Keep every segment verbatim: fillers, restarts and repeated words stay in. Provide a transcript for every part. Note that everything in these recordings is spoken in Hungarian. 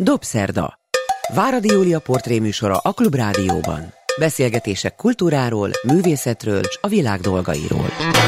Dobszerda. Váradi Júlia portréműsora a Klubrádióban. Beszélgetések kultúráról, művészetről és a világ dolgairól.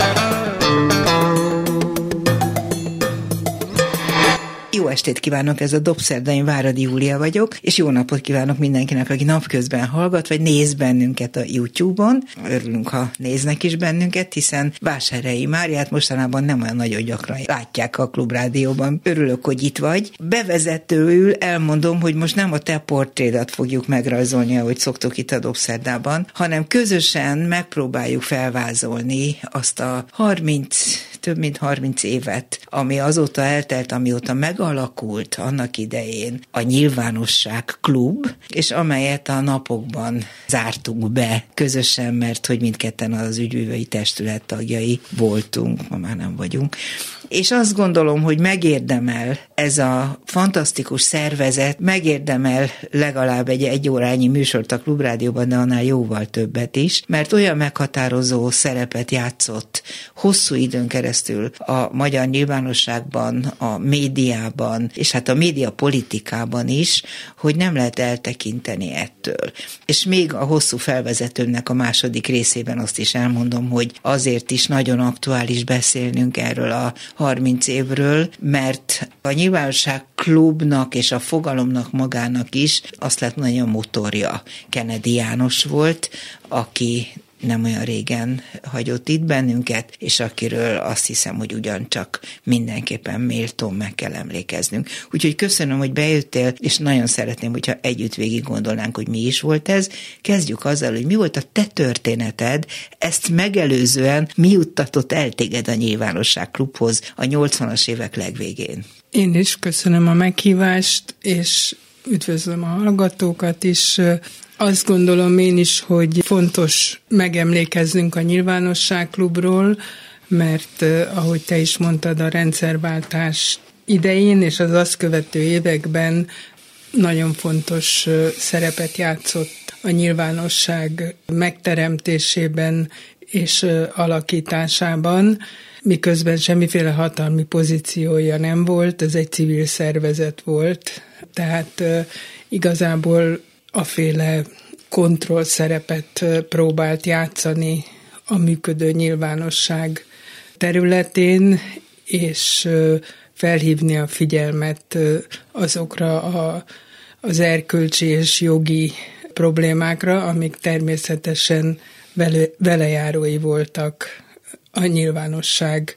Jó estét kívánok, ez a Dobszerda, én Váradi Júlia vagyok, és jó napot kívánok mindenkinek, aki napközben hallgat, vagy néz bennünket a YouTube-on. Örülünk, ha néznek is bennünket, hiszen Vásárhelyi Máriát mostanában nem olyan nagyon gyakran látják a Klubrádióban. Örülök, hogy itt vagy. Bevezetőül elmondom, hogy most nem a te portrédat fogjuk megrajzolni, ahogy szoktuk itt a Dobszerdában, hanem közösen megpróbáljuk felvázolni azt a harminc, több mint harminc évet, ami azóta eltelt, amióta megalakult annak idején a Nyilvánosság Klub, és amelyet a napokban zártunk be közösen, mert hogy mindketten az ügyvívői testület tagjai voltunk, ma már nem vagyunk. És azt gondolom, hogy megérdemel ez a fantasztikus szervezet, megérdemel legalább egy egyórányi műsort a Klubrádióban, de annál jóval többet is, mert olyan meghatározó szerepet játszott hosszú időn keresztül a magyar nyilvánosságban, a médiában, és hát a médiapolitikában is, hogy nem lehet eltekinteni ettől. És még a hosszú felvezetőmnek a második részében azt is elmondom, hogy azért is nagyon aktuális beszélnünk erről a harminc évről, mert a Nyilvánosság Klubnak és a fogalomnak magának is azt lehet mondani, a motorja Kennedy János volt, aki nem olyan régen hagyott itt bennünket, és akiről azt hiszem, hogy ugyancsak mindenképpen méltón meg kell emlékeznünk. Úgyhogy köszönöm, hogy bejöttél, és nagyon szeretném, hogyha együtt végig gondolnánk, hogy mi is volt ez. Kezdjük azzal, hogy mi volt a te történeted, ezt megelőzően mi juttatott el téged a Nyilvánosság Klubhoz a nyolcvanas évek legvégén. Én is köszönöm a meghívást, és üdvözlöm a hallgatókat is. Azt gondolom én is, hogy fontos megemlékeznünk a Nyilvánosság Klubról, mert ahogy te is mondtad, a rendszerváltás idején és az azt követő években nagyon fontos szerepet játszott a nyilvánosság megteremtésében és alakításában, miközben semmiféle hatalmi pozíciója nem volt, ez egy civil szervezet volt, tehát igazából aféle kontrollszerepet próbált játszani a működő nyilvánosság területén, és felhívni a figyelmet azokra a, az erkölcsi és jogi problémákra, amik természetesen vele, velejárói voltak a nyilvánosság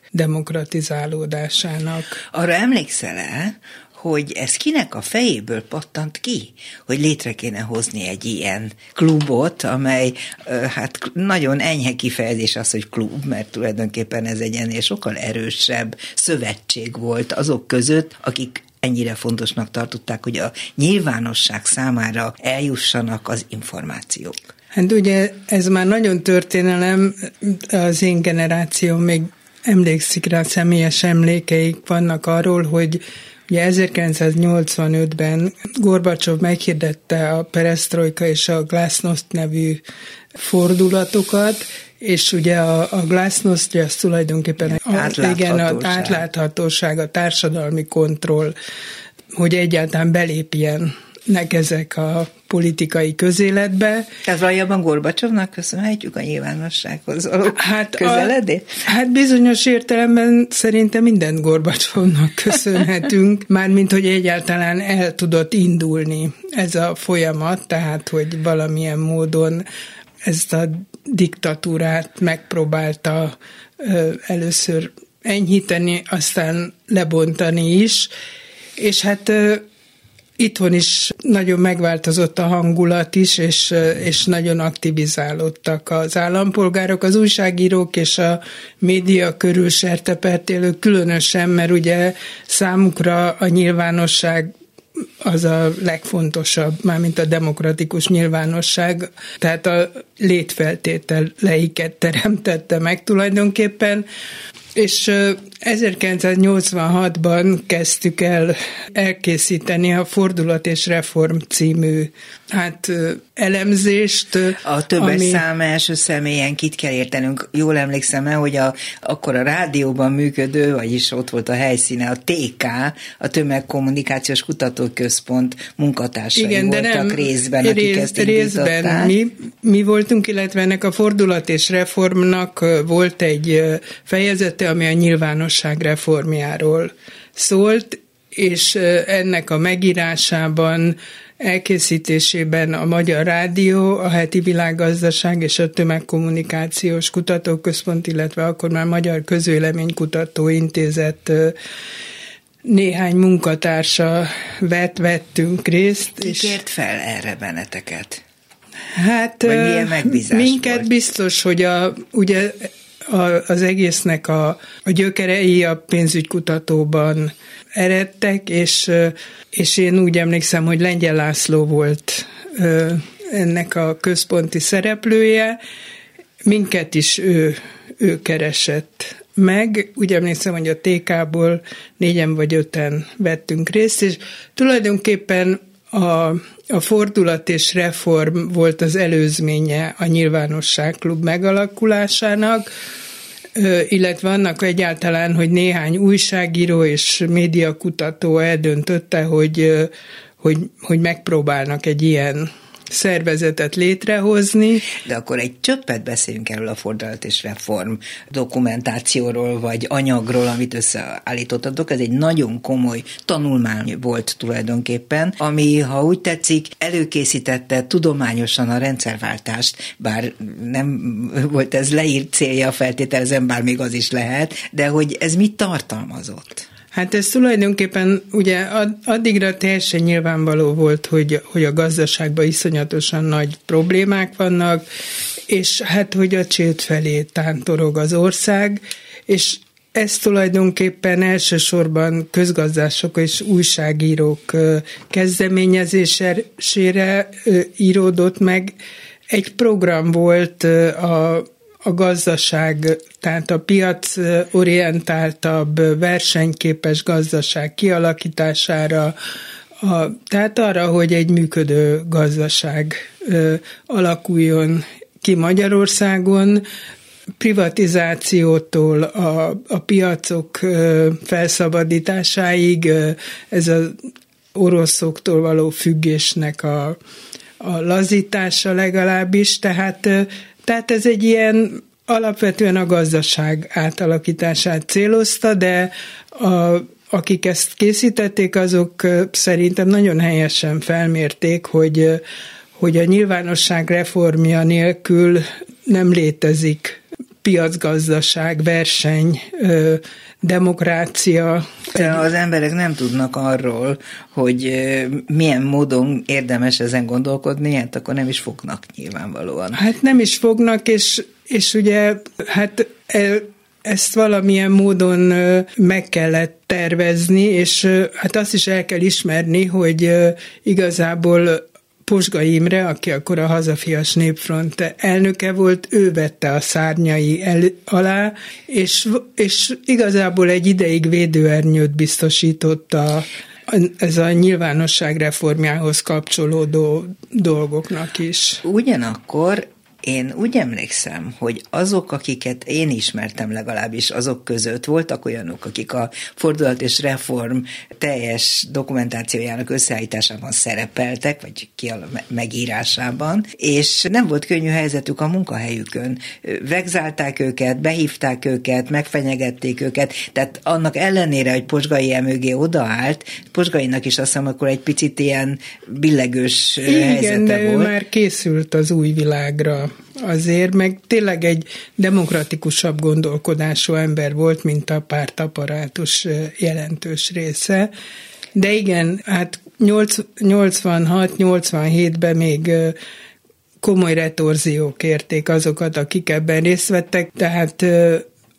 demokratizálódásának. Arra emlékszel-e, hogy ez kinek a fejéből pattant ki, hogy létre kéne hozni egy ilyen klubot, amely hát nagyon enyhe kifejezés az, hogy klub, mert tulajdonképpen ez egy ennél sokkal erősebb szövetség volt azok között, akik ennyire fontosnak tartották, hogy a nyilvánosság számára eljussanak az információk. Hát ugye ez már nagyon történelem, az én generációm még emlékszik rá, személyes emlékeik vannak arról, hogy ugye ezerkilencszáznyolcvanötben Gorbacsov meghirdette a peresztrojka és a glasznost nevű fordulatokat, és ugye a, a glasznost, az tulajdonképpen a, igen, az átláthatóság, a társadalmi kontroll, hogy egyáltalán belépjenek ezek a politikai közéletbe. Tehát valójában Gorbacsovnak köszönhetjük a nyilvánossághoz való hát közeledét? A, hát bizonyos értelemben szerintem minden Gorbacsovnak köszönhetünk, mármint hogy egyáltalán el tudott indulni ez a folyamat, tehát hogy valamilyen módon ezt a diktatúrát megpróbálta ö, először enyhíteni, aztán lebontani is, és hát ö, itthon is nagyon megváltozott a hangulat is, és, és nagyon aktivizálódtak az állampolgárok, az újságírók és a média körül sertepert élők különösen, mert ugye számukra a nyilvánosság az a legfontosabb, mármint a demokratikus nyilvánosság, tehát a létfeltételeiket teremtette meg tulajdonképpen. És ezerkilencszáznyolcvanhatban kezdtük el elkészíteni a Fordulat és Reform című hát elemzést. A többes ami... szám első személyen kit kell értenünk. Jól emlékszem el, hogy a, akkor a rádióban működő, vagyis ott volt a helyszíne, a té ká, a Tömegkommunikációs Kutatóközpont munkatársai Igen, voltak de nem, részben, akik rész, ezt indították. Részben mi, mi voltunk, illetve ennek a Fordulat és Reformnak volt egy fejezete, ami a nyilvánosság reformjáról szólt, és ennek a megírásában, elkészítésében a Magyar Rádió, a Heti Világgazdaság és a Tömegkommunikációs Kutatóközpont, illetve akkor már Magyar Közvéleménykutató Intézet néhány munkatársa vett, vettünk részt. Ki és kért fel erre benneteket? Hát vagy milyen megbízás minket volt? Biztos, hogy a, ugye a, az egésznek a, a gyökerei a pénzügykutatóban eredtek, és, és én úgy emlékszem, hogy Lengyel László volt ennek a központi szereplője, minket is ő, ő keresett meg. Úgy emlékszem, hogy a té ká-ból négyen vagy öten vettünk részt, és tulajdonképpen a, a Fordulat és Reform volt az előzménye a Nyilvánosságklub megalakulásának, illetve annak egyáltalán, hogy néhány újságíró és médiakutató eldöntötte, hogy, hogy, hogy megpróbálnak egy ilyen szervezetet létrehozni. De akkor egy csöppet beszéljünk erről a Fordulat és Reform dokumentációról, vagy anyagról, amit összeállítottatok. Ez egy nagyon komoly tanulmány volt tulajdonképpen, ami, ha úgy tetszik, előkészítette tudományosan a rendszerváltást, bár nem volt ez leírt célja, feltételezem, bár még az is lehet, de hogy ez mit tartalmazott? Hát ez tulajdonképpen ugye addigra teljesen nyilvánvaló volt, hogy, hogy a gazdaságban iszonyatosan nagy problémák vannak, és hát, hogy a csőd felé tántorog az ország, és ez tulajdonképpen elsősorban közgazdászok és újságírók kezdeményezésére íródott meg. Egy program volt a a gazdaság, tehát a piacorientáltabb, versenyképes gazdaság kialakítására, a, tehát arra, hogy egy működő gazdaság ö, alakuljon ki Magyarországon, privatizációtól a, a piacok ö, felszabadításáig, ö, ez az oroszoktól való függésnek a, a lazítása legalábbis, tehát ö, Tehát ez egy ilyen alapvetően a gazdaság átalakítását célozta, de a, akik ezt készítették, azok szerintem nagyon helyesen felmérték, hogy, hogy a nyilvánosság reformja nélkül nem létezik piacgazdaság, verseny, demokrácia. De az emberek nem tudnak arról, hogy milyen módon érdemes ezen gondolkodni, hát akkor nem is fognak nyilvánvalóan. Hát nem is fognak, és, és ugye hát ezt valamilyen módon meg kellett tervezni, és hát azt is el kell ismerni, hogy igazából Pozsga Imre, aki akkor a Hazafias Népfront elnöke volt, ő vette a szárnyai el, alá, és, és igazából egy ideig védőernyőt biztosított a, ez a nyilvánosság reformjához kapcsolódó dolgoknak is. Ugyanakkor én úgy emlékszem, hogy azok, akiket én ismertem legalábbis, azok között voltak olyanok, akik a Fordulat és Reform teljes dokumentációjának összeállításában szerepeltek, vagy ki a megírásában, és nem volt könnyű helyzetük a munkahelyükön. Vegzálták őket, behívták őket, megfenyegették őket, tehát annak ellenére, hogy Pozsgai emögé odaállt, Pozsgainak is azt hiszem, akkor egy picit ilyen billegős Igen, helyzete de ő volt. már készült az új világra azért, meg tényleg egy demokratikusabb gondolkodású ember volt, mint a pártaparátus jelentős része. De igen, hát nyolcvanhat nyolcvanhétben még komoly retorziók érték azokat, akik ebben részt vettek, tehát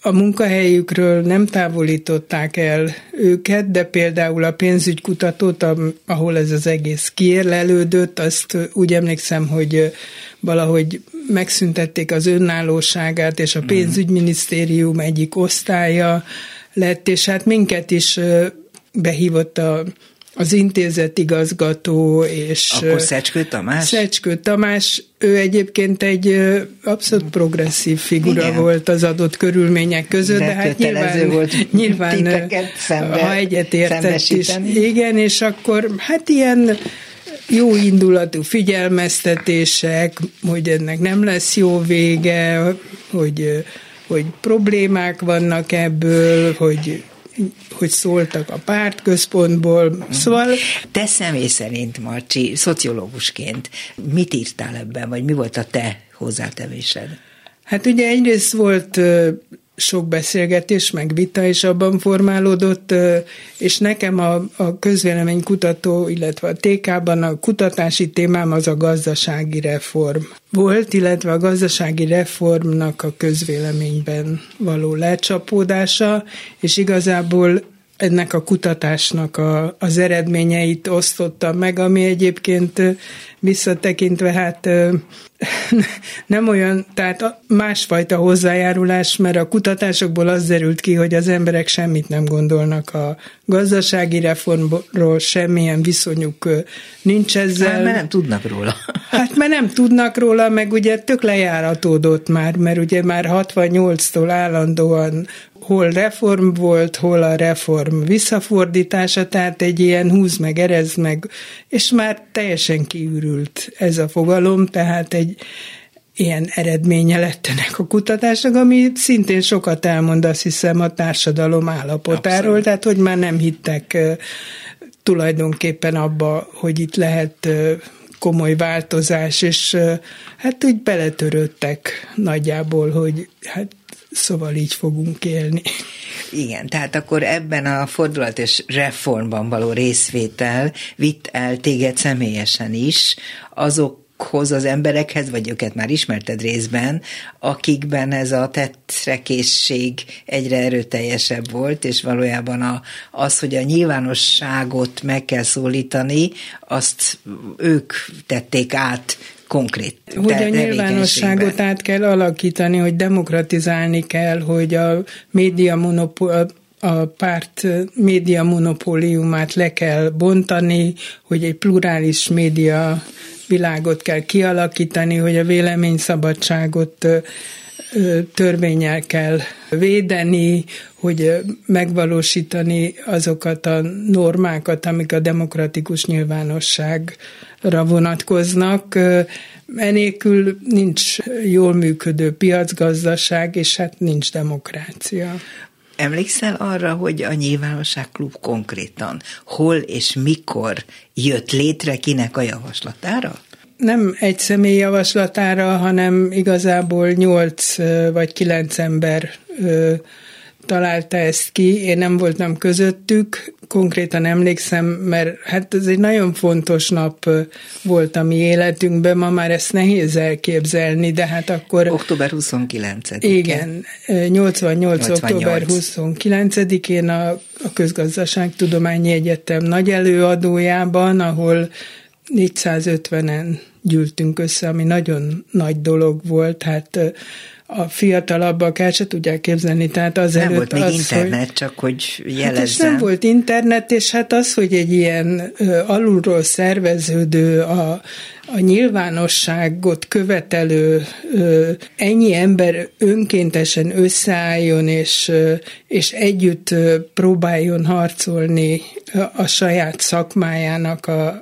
a munkahelyükről nem távolították el őket, de például a pénzügykutatót, ahol ez az egész kiérlelődött, azt úgy emlékszem, hogy valahogy megszüntették az önállóságát, és a pénzügyminisztérium egyik osztálya lett, és hát minket is behívott a az intézet igazgató, és... Akkor Szecskő Tamás? Szecskő Tamás, ő egyébként egy abszolút progresszív figura Igen. volt az adott körülmények között, de, de hát nyilván, volt nyilván szembe, ha egyetértett is. Igen, és akkor hát ilyen jó indulatú figyelmeztetések, hogy ennek nem lesz jó vége, hogy, hogy problémák vannak ebből, hogy hogy szóltak a pártközpontból, szóval... Te személy szerint, Marcsi, szociológusként mit írtál ebben, vagy mi volt a te hozzátevésed? Hát ugye egyrészt volt sok beszélgetés, meg vita is abban formálódott, és nekem a, a közvéleménykutató, illetve a té ká-ban a kutatási témám az a gazdasági reform volt, illetve a gazdasági reformnak a közvéleményben való lecsapódása, és igazából ennek a kutatásnak a, az eredményeit osztottam meg, ami egyébként visszatekintve hát nem olyan, tehát másfajta hozzájárulás, mert a kutatásokból az derült ki, hogy az emberek semmit nem gondolnak a gazdasági reformról, semmilyen viszonyuk nincs ezzel. Hát, mert nem tudnak róla. Hát, mert nem tudnak róla, meg ugye tök lejáratódott már, mert ugye már hatvannyolctól állandóan hol reform volt, hol a reform visszafordítása, tehát egy ilyen húz meg, erez meg, és már teljesen kiürült ez a fogalom, tehát egy ilyen eredménye lett ennek a kutatásnak, ami szintén sokat elmond, azt hiszem, a társadalom állapotáról, Abszolút. Tehát hogy már nem hittek uh, tulajdonképpen abba, hogy itt lehet uh, komoly változás, és uh, hát úgy beletörődtek nagyjából, hogy hát szóval így fogunk élni. Igen, tehát akkor ebben a fordulat és reformban való részvétel vitt el téged személyesen is azokhoz az emberekhez, vagy őket már ismerted részben, akikben ez a tettrekészség egyre erőteljesebb volt, és valójában a, az, hogy a nyilvánosságot meg kell szólítani, azt ők tették át konkrét Hogy a nyilvánosságot át kell alakítani, hogy demokratizálni kell, hogy a média monopól, a párt média monopóliumát le kell bontani, hogy egy plurális média világot kell kialakítani, hogy a véleményszabadságot törvénnyel kell védeni, hogy megvalósítani azokat a normákat, amik a demokratikus nyilvánosságra vonatkoznak. Enélkül nincs jól működő piacgazdaság, és hát nincs demokrácia. Emlékszel arra, hogy a Nyilvánosság Klub konkrétan hol és mikor jött létre, kinek a javaslatára? Nem egy személy javaslatára, hanem igazából nyolc vagy kilenc ember találta ezt ki. Én nem voltam közöttük, konkrétan emlékszem, mert hát ez egy nagyon fontos nap volt a mi életünkben, ma már ezt nehéz elképzelni, de hát akkor... október huszonkilencedike. Igen, nyolcvannyolc október huszonkilencedikén a, a Közgazdaságtudományi Egyetem nagy előadójában, ahol négyszázötvenen gyűltünk össze, ami nagyon nagy dolog volt, hát a fiatalabbak el se tudják képzelni, tehát azelőtt nem volt még az, internet, hogy, csak hogy jelezzem. Hát és nem volt internet, és hát az, hogy egy ilyen ö, alulról szerveződő, a, a nyilvánosságot követelő ö, ennyi ember önkéntesen összeálljon, és, ö, és együtt ö, próbáljon harcolni a, a saját szakmájának a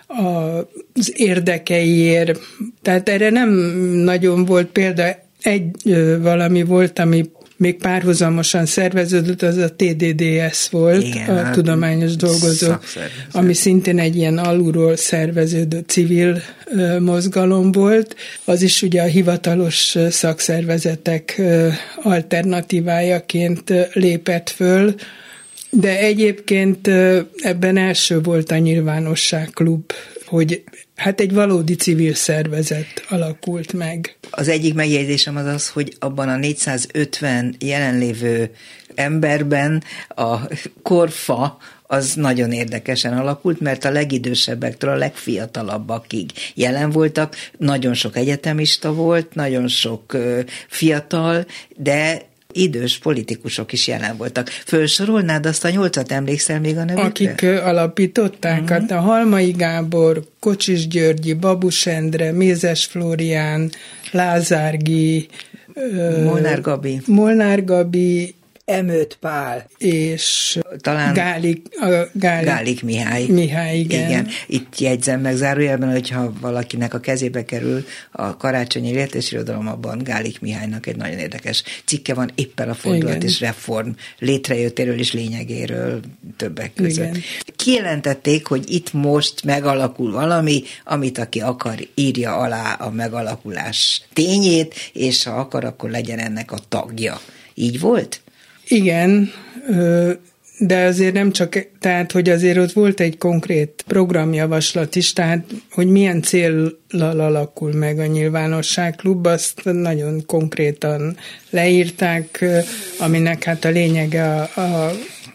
az érdekeiért. Tehát erre nem nagyon volt példa. Egy ö, valami volt, ami még párhuzamosan szerveződött, az a té dé dé es volt, igen, a Tudományos Dolgozó, ami szintén egy ilyen alulról szerveződő civil ö, mozgalom volt. Az is ugye a hivatalos szakszervezetek ö, alternatívájaként ö, lépett föl, de egyébként ebben első volt a Nyilvánosság Klub, hogy hát egy valódi civil szervezet alakult meg. Az egyik megjegyzésem az az, hogy abban a négyszázötven jelenlévő emberben a korfa az nagyon érdekesen alakult, mert a legidősebbektől a legfiatalabbakig jelen voltak. Nagyon sok egyetemista volt, nagyon sok fiatal, de idős politikusok is jelen voltak. Fölsorolnád azt a nyolcat, emlékszel még a nevükre? Akik alapították, uh-huh. hát a Halmai Gábor, Kocsis Györgyi, Babus Endre, Mézes Flórián, Lázár G. Molnár Gabi. Molnár Gabi, Emőt Pál. És talán Gálik, a Gálik, Gálik Mihály. Mihály, igen. igen. Itt jegyzem meg zárójelben, hogyha valakinek a kezébe kerül a Karácsonyi Élet és Irodalom, abban Gálik Mihálynak egy nagyon érdekes cikke van éppen a fordulat igen. és reform létrejöttéről és lényegéről többek között. Igen. Kijelentették, hogy itt most megalakul valami, amit aki akar, írja alá a megalakulás tényét, és ha akar, akkor legyen ennek a tagja. Így volt? Igen, de azért nem csak, tehát, hogy azért ott volt egy konkrét programjavaslat is, tehát, hogy milyen céllal alakul meg a Nyilvánosságklub, azt nagyon konkrétan leírták, aminek hát a lényege a, a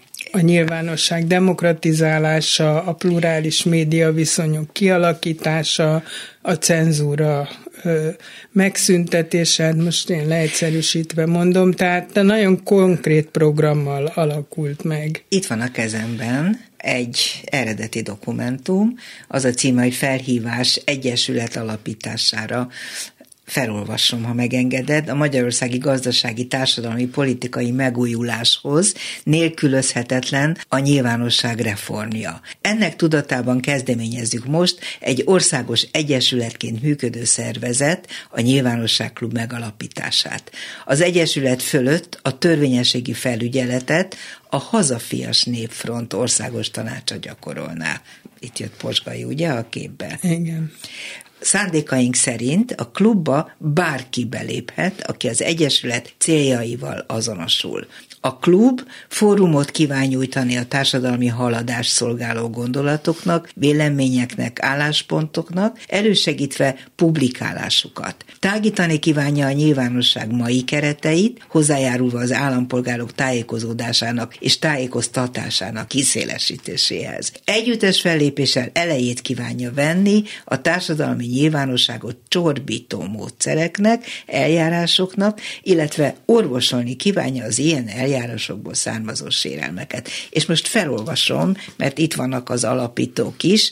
a nyilvánosság demokratizálása, a plurális média viszonyok kialakítása, a cenzúra ö, megszüntetése, most én leegyszerűsítve mondom, tehát nagyon konkrét programmal alakult meg. Itt van a kezemben egy eredeti dokumentum, az a címe, hogy Felhívás Egyesület alapítására. Felolvasom, ha megengeded, a magyarországi gazdasági, társadalmi, politikai megújuláshoz nélkülözhetetlen a nyilvánosság reformja. Ennek tudatában kezdeményezzük most egy országos egyesületként működő szervezet, a Nyilvánosságklub megalapítását. Az egyesület fölött a törvényességi felügyeletet a Hazafias Népfront országos tanácsa gyakorolná. Itt jött Posgai, ugye, a képbe? Igen. Szándékaink szerint a klubba bárki beléphet, aki az egyesület céljaival azonosul. A klub fórumot kíván nyújtani a társadalmi haladást szolgáló gondolatoknak, véleményeknek, álláspontoknak, elősegítve publikálásukat. Tágítani kívánja a nyilvánosság mai kereteit, hozzájárulva az állampolgárok tájékozódásának és tájékoztatásának kiszélesítéséhez. Együttes fellépéssel elejét kívánja venni a társadalmi nyilvánosságot csorbító módszereknek, eljárásoknak, illetve orvosolni kívánja az ilyen eljárásoknak eljárásokból származó sérelmeket. És most felolvasom, mert itt vannak az alapítók is.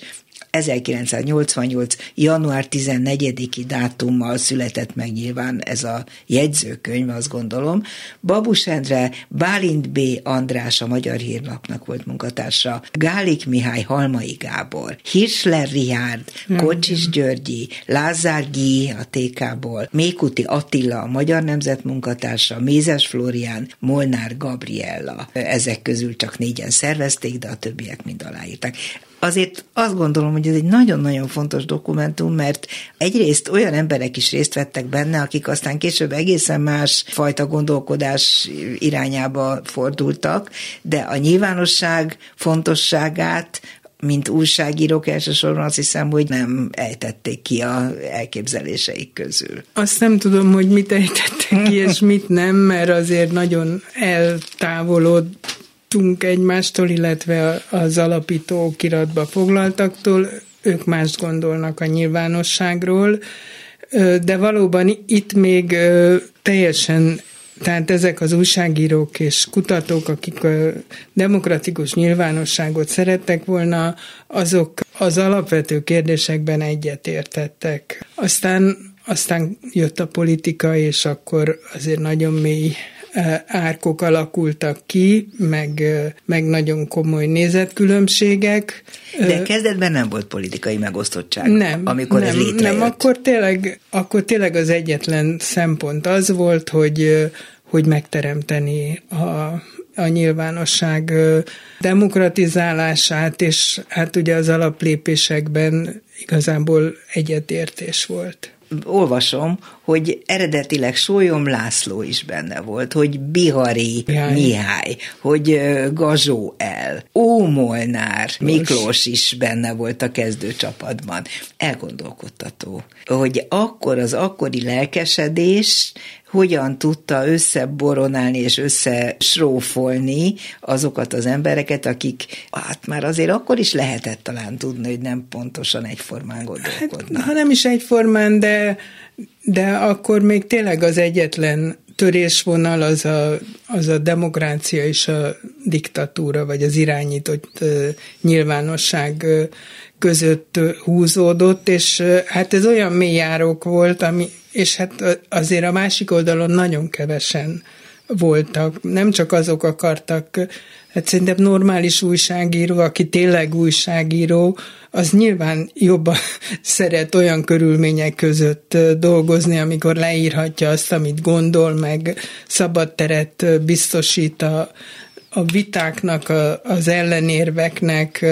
ezerkilencszáznyolcvannyolc. január tizennegyediki dátummal született meg nyilván ez a jegyzőkönyv, azt gondolom. Babus Endre, Bálint B. András, a Magyar Hírlapnak volt munkatársa, Gálik Mihály, Halmai Gábor, Hirschler Richárd, Kocsis Györgyi, Lázár G. a té ká-ból, Mékuti Attila, a Magyar Nemzet munkatársa, Mézes Flórián, Molnár Gabriella. Ezek közül csak négyen szervezték, de a többiek mind aláírták. Azért azt gondolom, hogy ez egy nagyon-nagyon fontos dokumentum, mert egyrészt olyan emberek is részt vettek benne, akik aztán később egészen más fajta gondolkodás irányába fordultak, de a nyilvánosság fontosságát, mint újságírók elsősorban azt hiszem, hogy nem ejtették ki a elképzeléseik közül. Azt nem tudom, hogy mit ejtettek ki, és mit nem, mert azért nagyon eltávolod egymástól, illetve az alapító okiratba foglaltaktól, ők mást gondolnak a nyilvánosságról, de valóban itt még teljesen, tehát ezek az újságírók és kutatók, akik a demokratikus nyilvánosságot szerettek volna, azok az alapvető kérdésekben egyetértettek. Aztán, aztán jött a politika, és akkor azért nagyon mély árkok alakultak ki, meg, meg nagyon komoly nézetkülönbségek. De kezdetben nem volt politikai megosztottság, nem, amikor nem, ez létrejött. Nem, akkor tényleg, akkor tényleg az egyetlen szempont az volt, hogy, hogy megteremteni a, a nyilvánosság demokratizálását, és hát ugye az alaplépésekben igazából egyetértés volt. olvasom, hogy eredetileg Sólyom László is benne volt, hogy Bihari Mihály, Mihály hogy Gazsó El, Ómolnár Miklós is benne volt a kezdőcsapatban. Elgondolkodtató, hogy akkor az akkori lelkesedés hogyan tudta összeboronálni és összesrófolni azokat az embereket, akik hát már azért akkor is lehetett talán tudni, hogy nem pontosan egyformán gondolkodnak. Hát, ha nem is egyformán, de, de akkor még tényleg az egyetlen törésvonal az a, az a demokrácia és a diktatúra, vagy az irányított uh, nyilvánosság uh, között uh, húzódott, és uh, hát ez olyan mélyjárók volt, ami, és hát azért a másik oldalon nagyon kevesen voltak. Nem csak azok akartak, hát szerintem normális újságíró, aki tényleg újságíró, az nyilván jobban szeret olyan körülmények között dolgozni, amikor leírhatja azt, amit gondol, meg szabad teret biztosít a, a vitáknak, a, az ellenérveknek,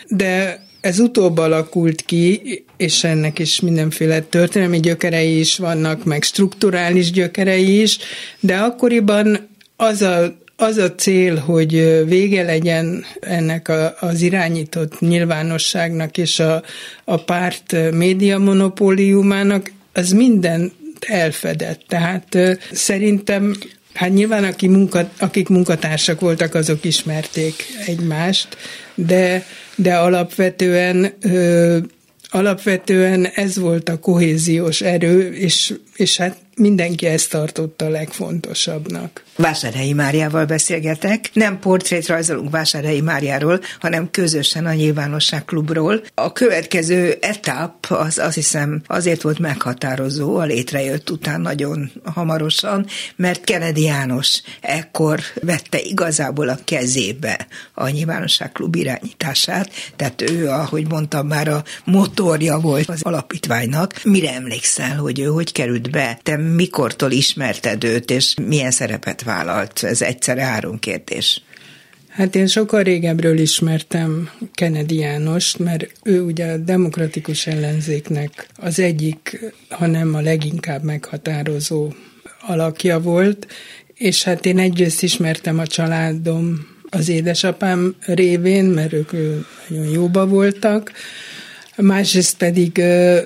de ez utóbb alakult ki, és ennek is mindenféle történelmi gyökerei is vannak, meg strukturális gyökerei is, de akkoriban az a, az a cél, hogy vége legyen ennek a, az irányított nyilvánosságnak és a, a párt média monopóliumának, az mindent elfedett. Tehát szerintem hát nyilván aki munka, akik munkatársak voltak, azok ismerték egymást, de, de alapvetően, ö, alapvetően ez volt a kohéziós erő, és, és hát mindenki ezt tartotta a legfontosabbnak. Vásárhelyi Máriával beszélgetek. Nem portrét rajzolunk Vásárhelyi Máriáról, hanem közösen a Nyilvánosság Klubról. A következő etap az azt hiszem azért volt meghatározó, a létrejött után nagyon hamarosan, mert Kennedy János ekkor vette igazából a kezébe a Nyilvánosság Klub irányítását, tehát ő, ahogy mondtam, már a motorja volt az alapítványnak. Mire emlékszel, hogy ő hogy került be? Te mikortól ismerted őt, és milyen szerepet vállalt? Ez egyszerre három kérdés. Hát én sokkal régebről ismertem Kennedy Jánost, mert ő ugye a demokratikus ellenzéknek az egyik, hanem a leginkább meghatározó alakja volt, és hát én egyrészt ismertem a családom az édesapám révén, mert ők nagyon jóba voltak, másrészt pedig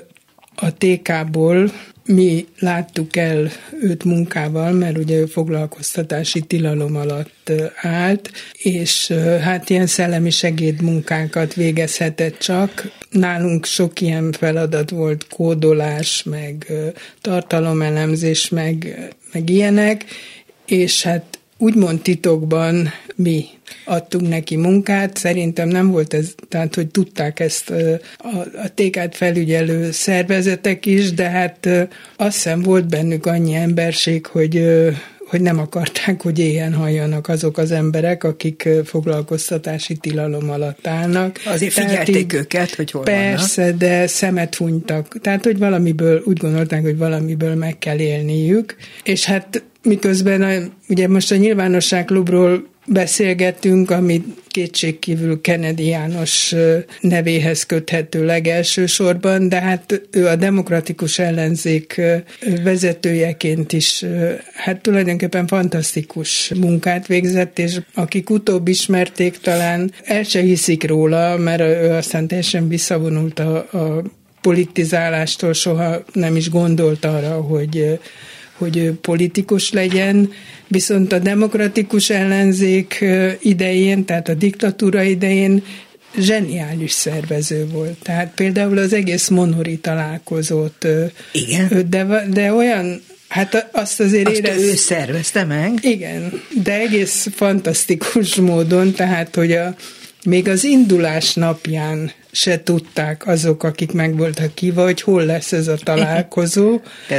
a té ká-ból mi láttuk el őt munkával, mert ugye ő foglalkoztatási tilalom alatt állt, és hát ilyen szellemi segédmunkákat végezhetett csak. Nálunk sok ilyen feladat volt, kódolás, meg tartalomelemzés, meg, meg ilyenek, és hát úgymond titokban mi adtunk neki munkát, szerintem nem volt ez, tehát hogy tudták ezt a, a té ká-t felügyelő szervezetek is, de hát azt hiszem volt bennük annyi emberség, hogy, hogy nem akarták, hogy éhen halljanak azok az emberek, akik foglalkoztatási tilalom alatt állnak. Azért figyelték őket, hogy hol persze, vannak. De szemet hunytak. Tehát, hogy valamiből, úgy gondolták, hogy valamiből meg kell élniük. És hát miközben a, ugye most a Nyilvánosság Klubról beszélgettünk, ami kétségkívül Kennedy János nevéhez köthető legelsősorban, de hát ő a demokratikus ellenzék vezetőjeként is hát tulajdonképpen fantasztikus munkát végzett, és akik utóbb ismerték, talán el se hiszik róla, mert ő aztán teljesen visszavonult a, a politizálástól, soha nem is gondolt arra, hogy hogy ő politikus legyen, viszont a demokratikus ellenzék idején, tehát a diktatúra idején zseniális szervező volt. Tehát például az egész Monori találkozót. Igen. De, de olyan, hát azt azért azt érez... ő szervezte meg? Igen, de egész fantasztikus módon, tehát hogy a még az indulás napján se tudták azok, akik meg voltak hívva, hogy hol lesz ez a találkozó.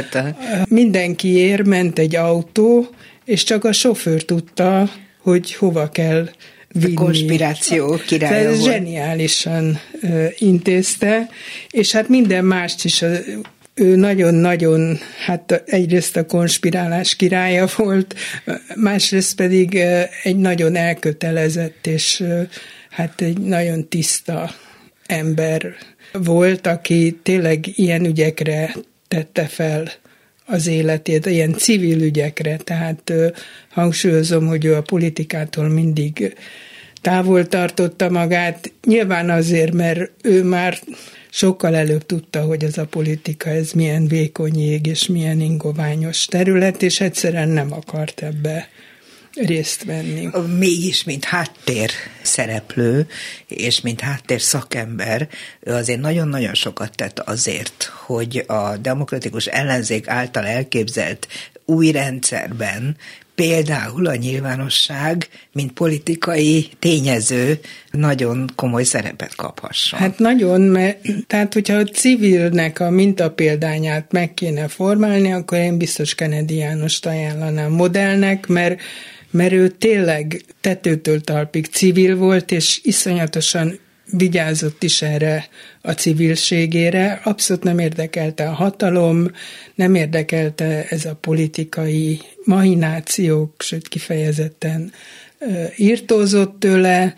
Mindenkiért ment egy autó, és csak a sofőr tudta, hogy hova kell vinni. A konspiráció királya volt. Zseniálisan uh, intézte, és hát minden mást is uh, ő nagyon-nagyon, hát egyrészt a konspirálás királya volt, másrészt pedig uh, egy nagyon elkötelezett és uh, hát egy nagyon tiszta ember volt, aki tényleg ilyen ügyekre tette fel az életét, ilyen civil ügyekre, tehát hangsúlyozom, hogy ő a politikától mindig távol tartotta magát, nyilván azért, mert ő már sokkal előbb tudta, hogy ez a politika, ez milyen vékony jég, és milyen ingoványos terület, és egyszerűen nem akart ebbe részt venni. Mégis, mint háttér szereplő, és mint háttér szakember, ő azért nagyon-nagyon sokat tett azért, hogy a demokratikus ellenzék által elképzelt új rendszerben például a nyilvánosság, mint politikai tényező nagyon komoly szerepet kaphasson. Hát nagyon, mert tehát hogyha a civilnek a mintapéldányát meg kéne formálni, akkor én biztos Kennedy Jánost ajánlanám modellnek, mert mert ő tényleg tetőtől talpig civil volt, és iszonyatosan vigyázott is erre a civilségére. Abszolút nem érdekelte a hatalom, nem érdekelte ez a politikai mahinációk, sőt kifejezetten írtózott tőle,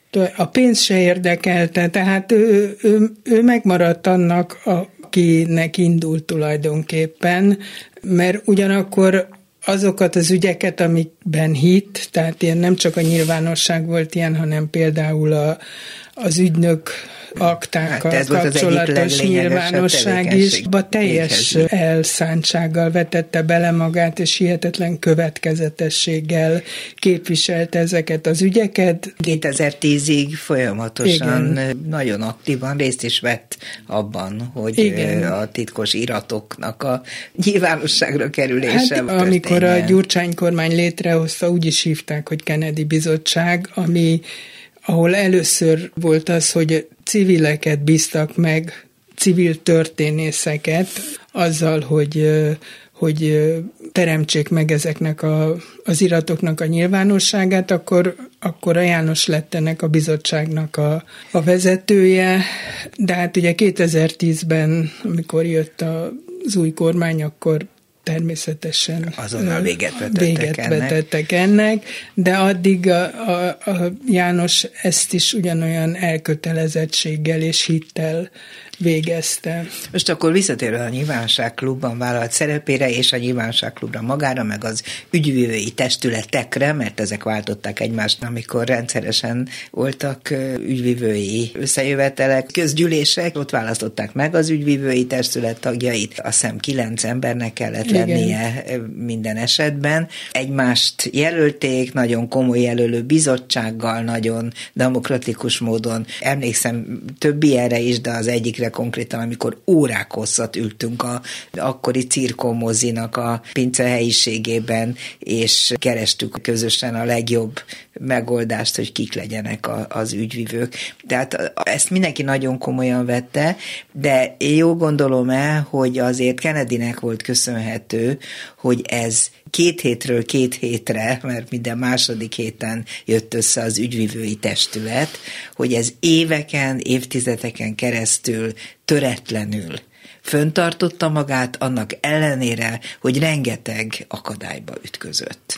a pénz se érdekelte, tehát ő, ő, ő megmaradt annak, akinek indult tulajdonképpen, mert ugyanakkor azokat az ügyeket, amikben hitt, tehát ilyen nem csak a nyilvánosság volt ilyen, hanem például a, az ügynök aktákkal hát kapcsolatos nyilvánosság is, a teljes elszántsággal vetette bele magát, és hihetetlen következetességgel képviselte ezeket az ügyeket. kétezer-tízig folyamatosan igen. nagyon aktívan részt is vett abban, hogy igen. a titkos iratoknak a nyilvánosságra kerülése hát, amikor a Gyurcsány kormány létrehozta, úgy is hívták, hogy Kennedy Bizottság, ami ahol először volt az, hogy civileket bíztak meg, civil történészeket, azzal, hogy, hogy teremtsék meg ezeknek a, az iratoknak a nyilvánosságát, akkor, akkor a János lett ennek a bizottságnak a, a vezetője, de hát ugye kétezer-tízben, amikor jött az új kormány, akkor természetesen azonnal véget vetettek, véget vetettek ennek. ennek, de addig a, a, a János ezt is ugyanolyan elkötelezettséggel és hittel végezte. Most akkor visszatérve a Nyilvánosságklubban vállalt szerepére, és a Nyilvánosságklubra magára, meg az ügyvívői testületekre, mert ezek váltották egymást, amikor rendszeresen voltak ügyvívői összejövetelek, közgyűlések, ott választották meg az ügyvívői testület tagjait, azt hiszem kilenc embernek kellett lennie igen. minden esetben. Egymást jelölték, nagyon komoly jelölő bizottsággal, nagyon demokratikus módon. Emlékszem több ilyenre is, de az egyikre konkrétan, amikor órák hosszat ültünk a akkori Cirkó mozinak a pince helyiségében, és kerestük közösen a legjobb megoldást, hogy kik legyenek a, az ügyvivők. Tehát ezt mindenki nagyon komolyan vette, de jó gondolom el, hogy azért Kennedynek volt köszönhető, hogy ez két hétről két hétre, mert minden második héten jött össze az ügyvivői testület, hogy ez éveken, évtizedeken keresztül töretlenül föntartotta magát, annak ellenére, hogy rengeteg akadályba ütközött.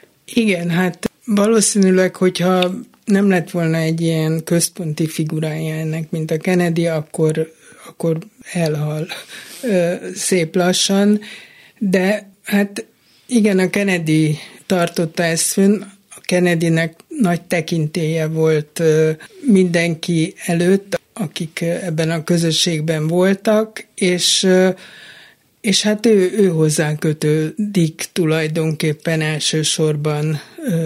Igen, hát valószínűleg, hogyha nem lett volna egy ilyen központi figurája ennek, mint a Kennedy, akkor, akkor elhal szép lassan, de hát igen, a Kennedy tartotta ezt fönn, a Kennedynek nagy tekintélye volt mindenki előtt, akik ebben a közösségben voltak, és, és hát ő, ő hozzá kötődik tulajdonképpen elsősorban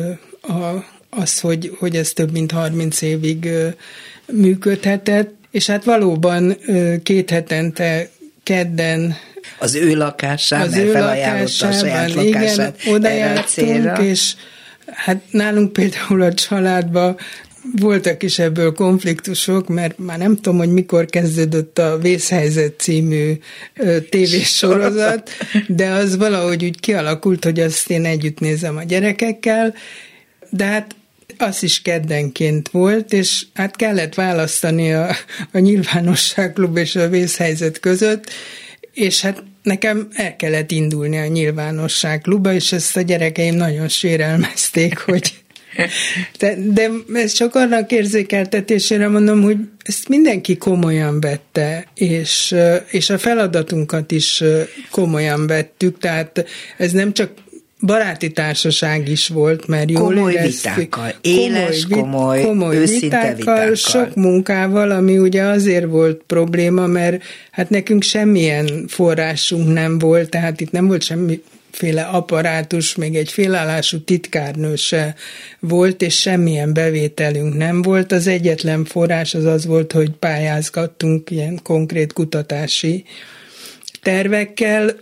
a, az, hogy, hogy ez több mint harminc évig működhetett, és hát valóban két hetente kedden az ő lakásán, az ő felajánlotta a saját lakását. Igen, oda jártunk, és hát nálunk például a családban voltak is ebből konfliktusok, mert már nem tudom, hogy mikor kezdődött a Vészhelyzet című tévésorozat, de az valahogy úgy kialakult, hogy azt én együtt nézem a gyerekekkel, de hát az is keddenként volt, és hát kellett választani a, a Nyilvánosságklub és a Vészhelyzet között, és hát nekem el kellett indulni a Nyilvánosságklubba, és ezt a gyerekeim nagyon sérelmezték, hogy, De, de ez csak annak érzékeltetésére mondom, hogy ezt mindenki komolyan vette, és, és a feladatunkat is komolyan vettük, tehát ez nem csak baráti társaság is volt, mert jól komoly éreztük. Vitákkal, éles, komoly, komoly, komoly őszinte vitákkal, vitákkal. Sok munkával, ami ugye azért volt probléma, mert hát nekünk semmilyen forrásunk nem volt, tehát itt nem volt semmi féle apparátus, még egy félállású titkárnő se volt, és semmilyen bevételünk nem volt. Az egyetlen forrás az az volt, hogy pályázgattunk ilyen konkrét kutatási tervekkel,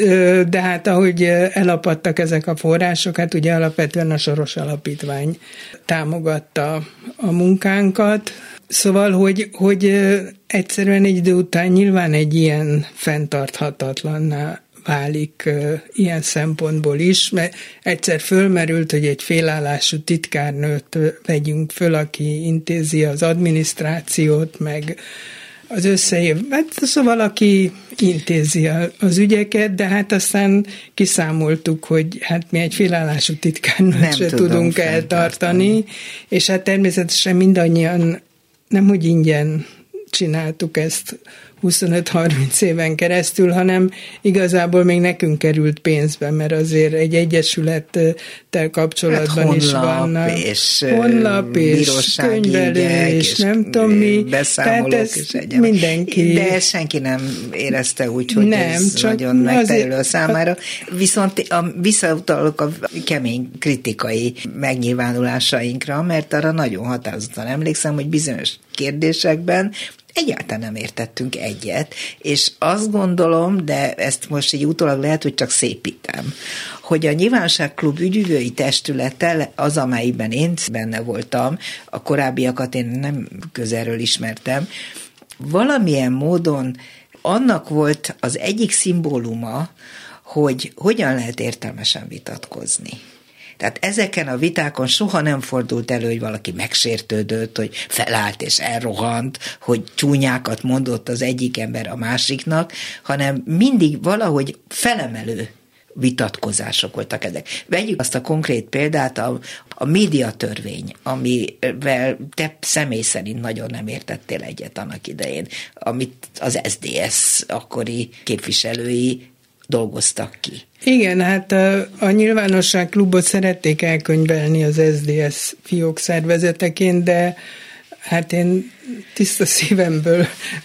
de hát ahogy elapadtak ezek a források, hát ugye alapvetően a Soros Alapítvány támogatta a munkánkat. Szóval, hogy, hogy egyszerűen egy idő után nyilván egy ilyen fenntarthatatlanná válik uh, ilyen szempontból is, mert egyszer fölmerült, hogy egy félállású titkárnőt vegyünk föl, aki intézi az adminisztrációt, meg az összeév, hát szóval aki intézi az ügyeket, de hát aztán kiszámoltuk, hogy hát mi egy félállású titkárnőt se tudunk eltartani, és hát természetesen mindannyian nem úgy ingyen csináltuk ezt huszonöt-harminc éven keresztül, hanem igazából még nekünk került pénzbe, mert azért egy egyesülettel kapcsolatban hát is vannak. És honlap és könyvelő és, és nem tudom mi. Beszámolók tehát ez és mindenki. De senki nem érezte úgy, hogy nem, ez csak nagyon megterülő a számára. Viszont a, visszautalok a kemény kritikai megnyilvánulásainkra, mert arra nagyon határozottan emlékszem, hogy bizonyos kérdésekben egyáltalán nem értettünk egyet, és azt gondolom, de ezt most így utólag lehet, hogy csak szépítem, hogy a Nyilvánosságklub ügyvívői testülete az, amelyben én benne voltam, a korábbiakat én nem közelről ismertem, valamilyen módon annak volt az egyik szimbóluma, hogy hogyan lehet értelmesen vitatkozni. Tehát ezeken a vitákon soha nem fordult elő, hogy valaki megsértődött, hogy felállt és elrohant, hogy csúnyákat mondott az egyik ember a másiknak, hanem mindig valahogy felemelő vitatkozások voltak ezek. Vegyük azt a konkrét példát, a, a médiatörvény, amivel te személy szerint nagyon nem értettél egyet annak idején, amit az es zé dé es akkori képviselői dolgoztak ki. Igen, hát a, a Nyilvánosságklubot szerették elkönyvelni az es zé dé es fiók szervezeteként, de hát én tiszta szívemből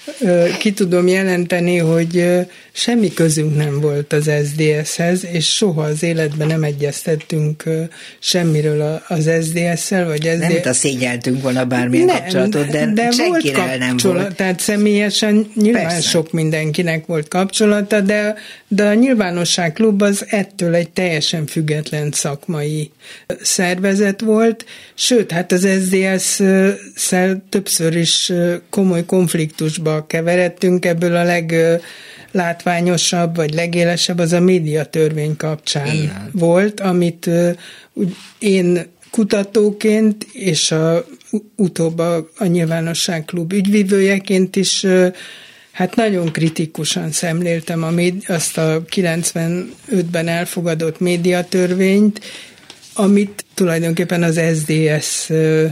ki tudom jelenteni, hogy semmi közünk nem volt az es zé dé eshez, és soha az életben nem egyeztettünk semmiről az es zé dé esszel, vagy es zé dé es... Nem, mint a szégyeltünk volna bármilyen nem, kapcsolatot, de, de senkivel nem volt. Tehát személyesen nyilván Persze. sok mindenkinek volt kapcsolata, de, de a Nyilvánosságklub az ettől egy teljesen független szakmai szervezet volt, sőt, hát az es zé dé es-szel többször is komoly konfliktusba keveredtünk, ebből a leglátványosabb vagy legélesebb az a médiatörvény kapcsán Igen. volt, amit úgy én kutatóként és a, utóbb a, a Nyilvánosságklub ügyvívőjeként is hát nagyon kritikusan szemléltem a médi- azt a kilencvenötben elfogadott médiatörvényt, amit tulajdonképpen az es zé dé es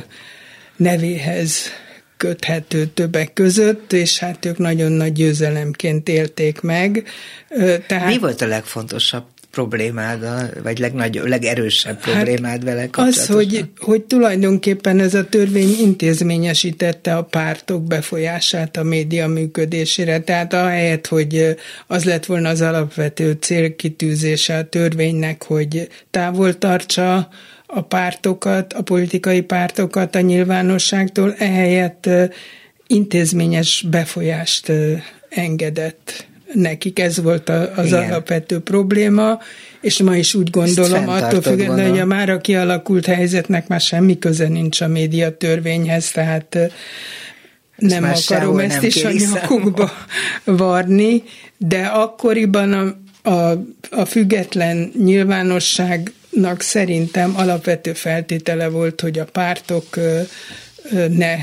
nevéhez köthető többek között, és hát ők nagyon nagy győzelemként élték meg. Tehát, mi volt a legfontosabb problémád, vagy legnagyobb, legerősebb problémád hát vele kapcsolatosan? Az, hogy, hogy tulajdonképpen ez a törvény intézményesítette a pártok befolyását a média működésére. Tehát ahelyett, hogy az lett volna az alapvető célkitűzése a törvénynek, hogy távol tartsa a pártokat, a politikai pártokat a nyilvánosságtól, ehelyett intézményes befolyást engedett nekik. Ez volt az Igen. alapvető probléma, és ma is úgy gondolom, attól függetlenül, hogy a mára kialakult helyzetnek már semmi köze nincs a médiatörvényhez, tehát nem ezt akarom ezt nem is a nyakukba varni, de akkoriban a, a, a független nyilvánosságnak szerintem alapvető feltétele volt, hogy a pártok ne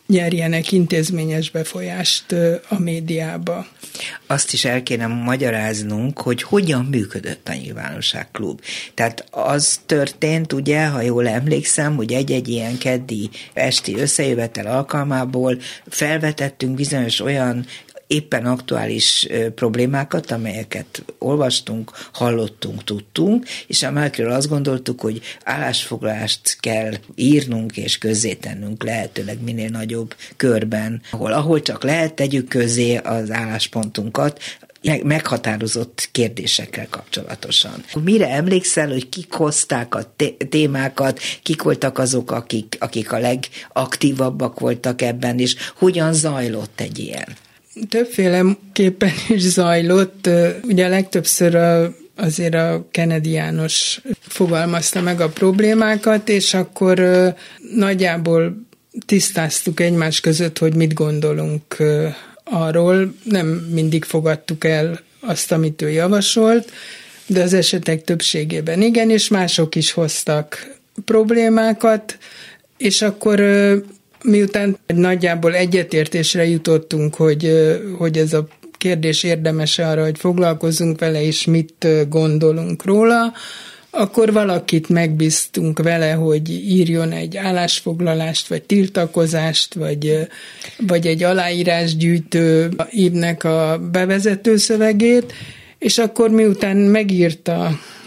nyerjenek intézményes befolyást a médiába. Azt is el kéne magyaráznunk, hogy hogyan működött a Nyilvánosságklub. Tehát az történt, ugye, ha jól emlékszem, hogy egy-egy ilyen keddi esti összejövetel alkalmából felvetettünk bizonyos olyan éppen aktuális problémákat, amelyeket olvastunk, hallottunk, tudtunk, és amelyekről azt gondoltuk, hogy állásfoglalást kell írnunk és közzétennünk lehetőleg minél nagyobb körben, ahol, ahol csak lehet, tegyük közzé az álláspontunkat, meghatározott kérdésekkel kapcsolatosan. Mire emlékszel, hogy kik hozták a témákat, kik voltak azok, akik, akik a legaktívabbak voltak ebben, és hogyan zajlott egy ilyen? Többféleképpen is zajlott. Ugye legtöbbször a, azért a Kennedy János fogalmazta meg a problémákat, és akkor nagyjából tisztáztuk egymás között, hogy mit gondolunk arról. Nem mindig fogadtuk el azt, amit ő javasolt, de az esetek többségében igen, és mások is hoztak problémákat, és akkor miután nagyjából egyetértésre jutottunk, hogy, hogy ez a kérdés érdemes arra, hogy foglalkozzunk vele, és mit gondolunk róla, akkor valakit megbíztunk vele, hogy írjon egy állásfoglalást, vagy tiltakozást, vagy, vagy egy aláírásgyűjtő ívnek a bevezető szövegét, és akkor miután megírta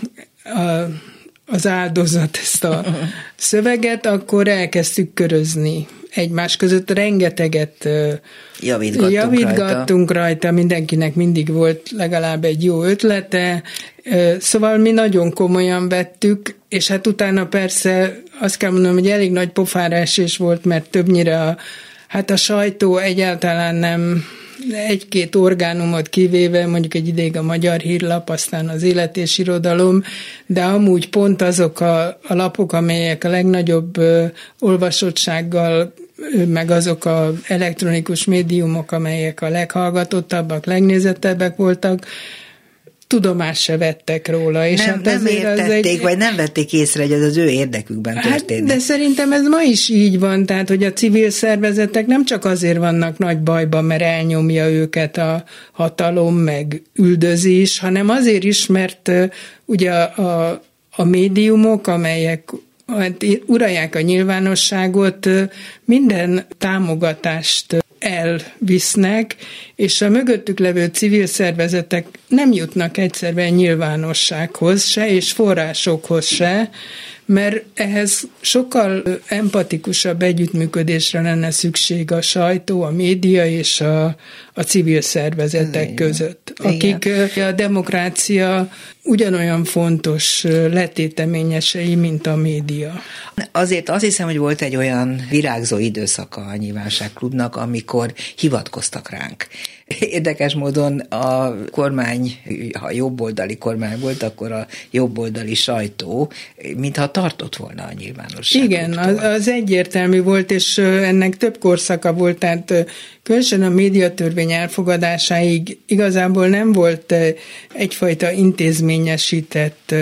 a az áldozat ezt a szöveget, akkor elkezdtük körözni egymás között. Rengeteget javítgattunk, javítgattunk rajta. rajta, mindenkinek mindig volt legalább egy jó ötlete, szóval mi nagyon komolyan vettük, és hát utána persze azt kell mondanom, hogy elég nagy pofára esés volt, mert többnyire a, hát a sajtó egyáltalán nem, egy-két orgánumot kivéve, mondjuk egy ideig a Magyar Hírlap, aztán az Élet és Irodalom, de amúgy pont azok a, a lapok, amelyek a legnagyobb ö, olvasottsággal, ö, meg azok az elektronikus médiumok, amelyek a leghallgatottabbak, legnézettebbek voltak, tudomást se vettek róla. És nem, hát nem értették, egy... vagy nem vették észre, hogy ez az ő érdekükben történik. Hát, de szerintem ez ma is így van, tehát, hogy a civil szervezetek nem csak azért vannak nagy bajban, mert elnyomja őket a hatalom, meg üldözés, hanem azért is, mert uh, ugye a, a, a médiumok, amelyek hát, uralják a nyilvánosságot, uh, minden támogatást elvisznek, és a mögöttük levő civil szervezetek nem jutnak egyszerűen nyilvánossághoz se, és forrásokhoz se, mert ehhez sokkal empatikusabb együttműködésre lenne szükség a sajtó, a média és a, a civil szervezetek Igen. között, akik Igen. a demokrácia ugyanolyan fontos letéteményesei, mint a média. Azért azt hiszem, hogy volt egy olyan virágzó időszaka a Nyilvánosságklubnak, amikor hivatkoztak ránk. Érdekes módon a kormány, ha jobboldali kormány volt, akkor a jobboldali sajtó, mintha tartott volna a Nyilvánosságklubtól. Igen, az, az egyértelmű volt, és ennek több korszaka volt, tehát különösen a médiatörvény elfogadásáig igazából nem volt egyfajta intézményesített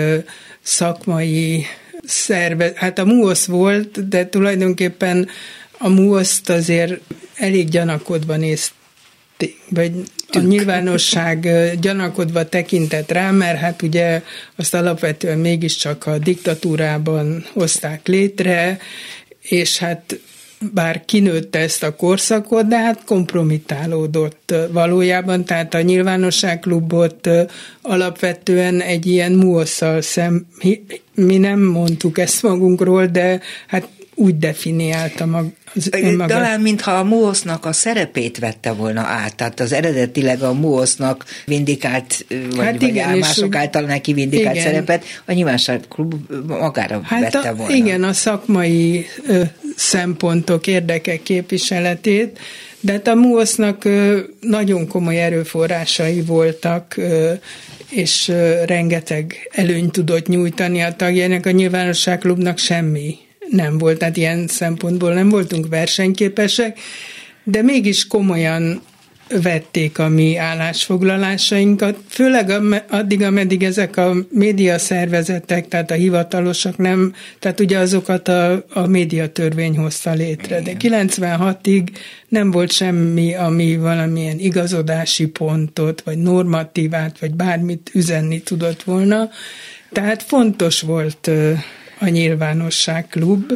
szakmai szerve. Hát a MUOSZ volt, de tulajdonképpen a MUOSzt azért elég gyanakodva nézték, vagy a nyilvánosság gyanakodva tekintett rá, mert hát ugye azt alapvetően mégiscsak a diktatúrában hozták létre, és hát bár kinőtte ezt a korszakot, de hát kompromitálódott valójában, tehát a Nyilvánosságklubot alapvetően egy ilyen MUOSZ-szal szem, mi nem mondtuk ezt magunkról, de hát úgy definiálta mag, az önmagát. Talán mintha a MUOSZ-nak a szerepét vette volna át, tehát az eredetileg a MUOSZ-nak vindikált, vagy, hát igen, vagy mások által neki vindikált igen. szerepet, a Nyilvánosságklub magára hát vette a, volna. Igen, a szakmai ö, szempontok, érdekek képviseletét, de hát a MUOSZ-nak ö, nagyon komoly erőforrásai voltak, ö, és ö, rengeteg előnyt tudott nyújtani a tagjának, a Nyilvánosságklubnak semmi nem volt, tehát ilyen szempontból nem voltunk versenyképesek, de mégis komolyan vették a mi állásfoglalásainkat, főleg addig, ameddig ezek a médiaszervezetek, tehát a hivatalosak nem, tehát ugye azokat a, a médiatörvény hozta létre, de kilencvenhatig nem volt semmi, ami valamilyen igazodási pontot, vagy normatívát, vagy bármit üzenni tudott volna. Tehát fontos volt a Nyilvánosságklub,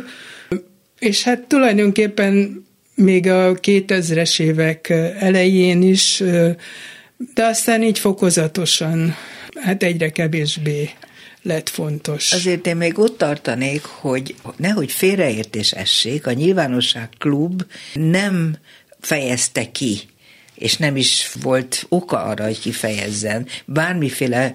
és hát tulajdonképpen még a kétezres évek elején is, de aztán így fokozatosan, hát egyre kevésbé lett fontos. Azért én még ott tartanék, hogy nehogy félreértés essék, a Nyilvánosságklub nem fejezte ki, és nem is volt oka arra, hogy kifejezzen bármiféle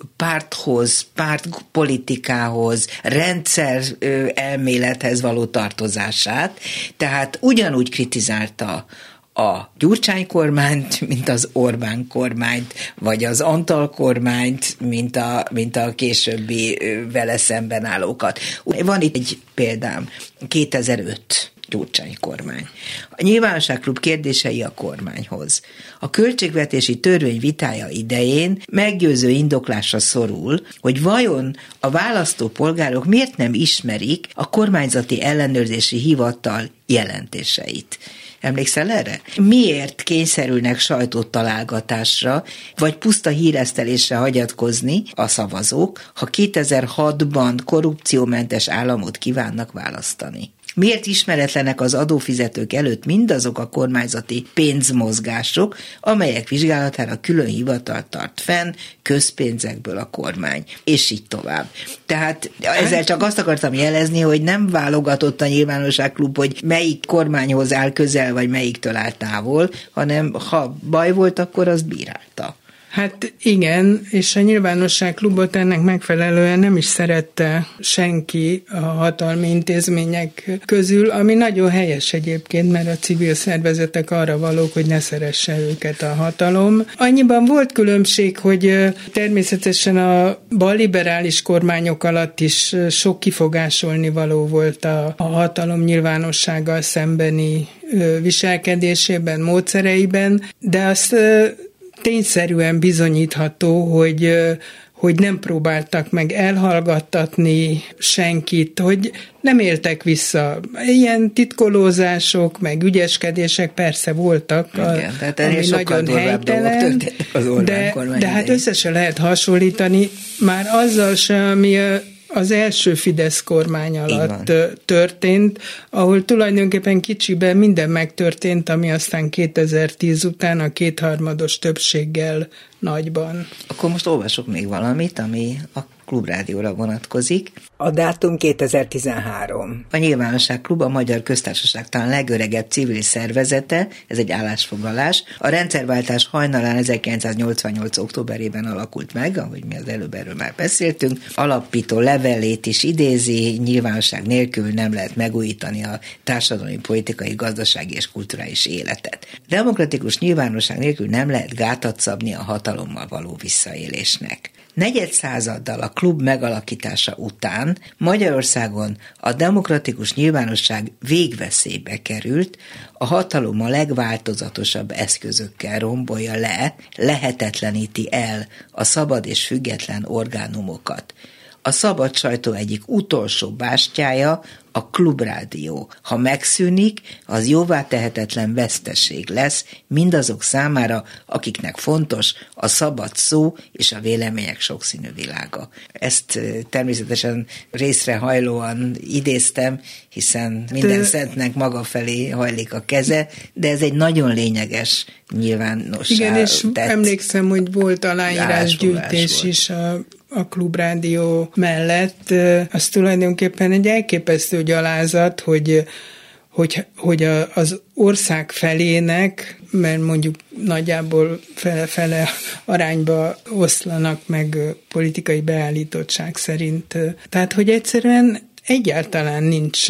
párthoz, pártpolitikához, rendszer elmélethez való tartozását, tehát ugyanúgy kritizálta a Gyurcsány kormányt, mint az Orbán kormányt, vagy az Antal kormányt, mint a, mint a későbbi vele szemben állókat. Van itt egy példám, kétezer-öt Gyurcsány kormány. A Nyilvánosságklub kérdései a kormányhoz. A költségvetési törvény vitája idején meggyőző indoklásra szorul, hogy vajon a választópolgárok miért nem ismerik a kormányzati ellenőrzési hivatal jelentéseit. Emlékszel erre? Miért kényszerülnek sajtótalálgatásra, vagy puszta híresztelésre hagyatkozni a szavazók, ha kétezer-hatban korrupciómentes államot kívánnak választani? Miért ismeretlenek az adófizetők előtt mindazok a kormányzati pénzmozgások, amelyek vizsgálatára külön hivatal tart fenn, közpénzekből a kormány, és így tovább. Tehát ezzel csak azt akartam jelezni, hogy nem válogatott a Nyilvánosságklub, hogy melyik kormányhoz áll közel, vagy melyiktől áll távol, hanem ha baj volt, akkor azt bírálta. Hát igen, és a Nyilvánosságklubot ennek megfelelően nem is szerette senki a hatalmi intézmények közül, ami nagyon helyes egyébként, mert a civil szervezetek arra valók, hogy ne szeresse őket a hatalom. Annyiban volt különbség, hogy természetesen a balliberális kormányok alatt is sok kifogásolni való volt a, a hatalom nyilvánossággal szembeni viselkedésében, módszereiben, de azt tényszerűen bizonyítható, hogy, hogy nem próbáltak meg elhallgattatni senkit, hogy nem éltek vissza. Ilyen titkolózások, meg ügyeskedések persze voltak, igen, a, ami nagyon helytelen, de, de hát össze se lehet hasonlítani, már azzal sem, ami az első Fidesz kormány alatt történt, ahol tulajdonképpen kicsiben minden megtörtént, ami aztán kétezer-tíz után a kétharmados többséggel nagyban. Akkor most olvasok még valamit, ami a Klubrádióra vonatkozik. A dátum kétezer-tizenhárom. A Nyilvánosságklub a Magyar Köztársaság talán legöregebb civil szervezete, ez egy állásfoglalás. A rendszerváltás hajnalán ezerkilencszáznyolcvannyolc októberében alakult meg, ahogy mi az előbb erről már beszéltünk. Alapító levelét is idézi, nyilvánosság nélkül nem lehet megújítani a társadalmi, politikai, gazdasági és kulturális életet. Demokratikus nyilvánosság nélkül nem lehet gátat szabni a hatalommal való visszaélésnek. Negyed századdal a klub megalakítása után Magyarországon a demokratikus nyilvánosság végveszélybe került, a hatalom a legváltozatosabb eszközökkel rombolja le, lehetetleníti el a szabad és független orgánumokat. A szabad sajtó egyik utolsó bástyája a Klubrádió. Ha megszűnik, az jóvá tehetetlen veszteség lesz mindazok számára, akiknek fontos a szabad szó és a vélemények sokszínű világa. Ezt természetesen részrehajlóan idéztem, hiszen minden de... szentnek maga felé hajlik a keze, de ez egy nagyon lényeges nyilvánossá igen, és tett emlékszem, hogy volt aláírásgyűjtés is a a Klubrádió mellett, az tulajdonképpen egy elképesztő gyalázat, hogy, hogy, hogy a, az ország felének, mert mondjuk nagyjából fele-fele arányba oszlanak meg politikai beállítottság szerint. Tehát, hogy egyszerűen egyáltalán nincs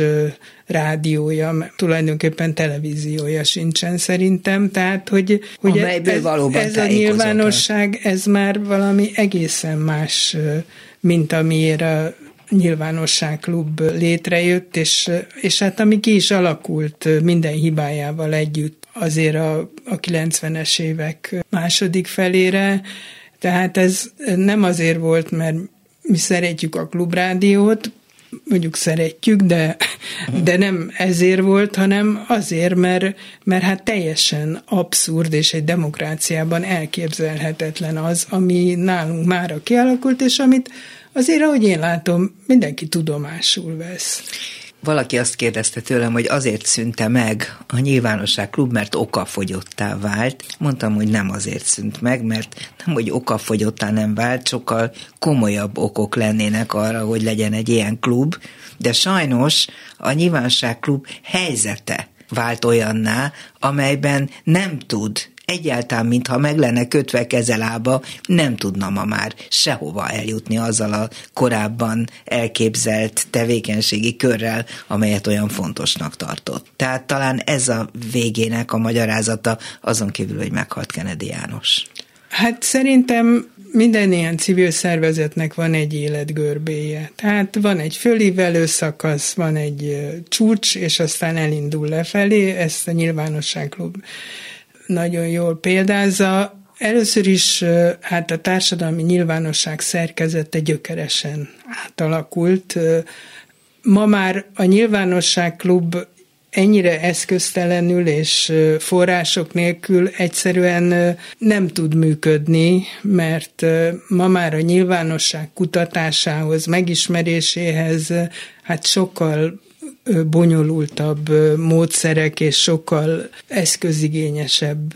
rádiója, mert tulajdonképpen televíziója sincsen szerintem, tehát hogy, hogy ez, ez a nyilvánosság, ez már valami egészen más, mint amiért a Nyilvánosságklub létrejött, és, és hát ami ki is alakult minden hibájával együtt. azért a, a kilencvenes évek második felére, tehát ez nem azért volt, mert mi szeretjük a klubrádiót, mondjuk szeretjük, de, de nem ezért volt, hanem azért, mert, mert hát teljesen abszurd, és egy demokráciában elképzelhetetlen az, ami nálunk mára kialakult, és amit azért, ahogy én látom, mindenki tudomásul vesz. Valaki azt kérdezte tőlem, hogy azért szűnte meg a Nyilvánosság Klub, mert okafogyottá vált. Mondtam, hogy nem azért szűnt meg, mert nem, hogy okafogyottá nem vált, sokkal komolyabb okok lennének arra, hogy legyen egy ilyen klub, de sajnos a Nyilvánosság Klub helyzete vált olyanná, amelyben nem tud egyáltalán, mintha meg lenne kötve kezelába, nem tudna ma már sehova eljutni azzal a korábban elképzelt tevékenységi körrel, amelyet olyan fontosnak tartott. Tehát talán ez a végének a magyarázata, azon kívül, hogy meghalt Kennedy János. Hát szerintem minden ilyen civil szervezetnek van egy életgörbéje. Tehát van egy fölívelő szakasz, van egy csúcs, és aztán elindul lefelé, ezt a Nyilvánosság Klub nagyon jól példázza. Először is hát a társadalmi nyilvánosság szerkezete gyökeresen átalakult. Ma már a Nyilvánosság Klub ennyire eszköztelenül és források nélkül egyszerűen nem tud működni, mert ma már a nyilvánosság kutatásához, megismeréséhez hát sokkal bonyolultabb módszerek és sokkal eszközigényesebb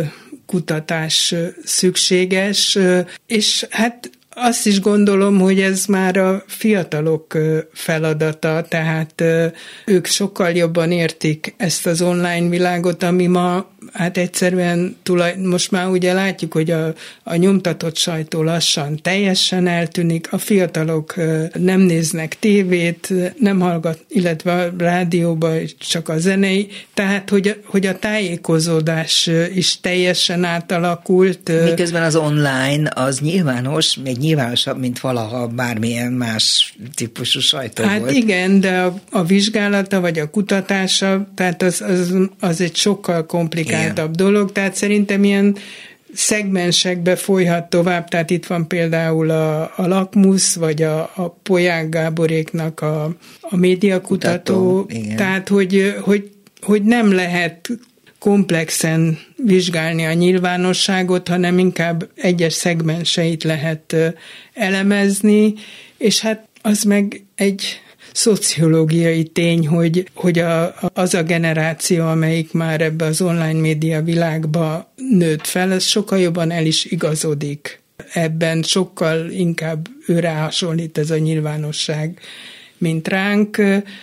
kutatás szükséges, és hát azt is gondolom, hogy ez már a fiatalok feladata, tehát ők sokkal jobban értik ezt az online világot, ami ma hát egyszerűen tulaj, most már ugye látjuk, hogy a, a nyomtatott sajtó lassan teljesen eltűnik, a fiatalok nem néznek tévét, nem hallgat, illetve a rádióban csak a zenei, tehát hogy, hogy a tájékozódás is teljesen átalakult. Miközben az online az nyilvános, még nyilvánosabb, mint valaha bármilyen más típusú sajtó hát volt. Hát igen, de a, a vizsgálata vagy a kutatása, tehát az, az, az egy sokkal komplikáltabb igen. dolog, tehát szerintem ilyen szegmensekbe folyhat tovább, tehát itt van például a, a Lakmusz, vagy a, a Polyák Gáboréknak a, a médiakutató, Kutató, tehát hogy, hogy, hogy nem lehet komplexen vizsgálni a nyilvánosságot, hanem inkább egyes szegmenseit lehet elemezni, és hát az meg egy szociológiai tény, hogy, hogy a, az a generáció, amelyik már ebbe az online média világba nőtt fel, ez sokkal jobban el is igazodik. Ebben sokkal inkább őre hasonlít ez a nyilvánosság, mint ránk.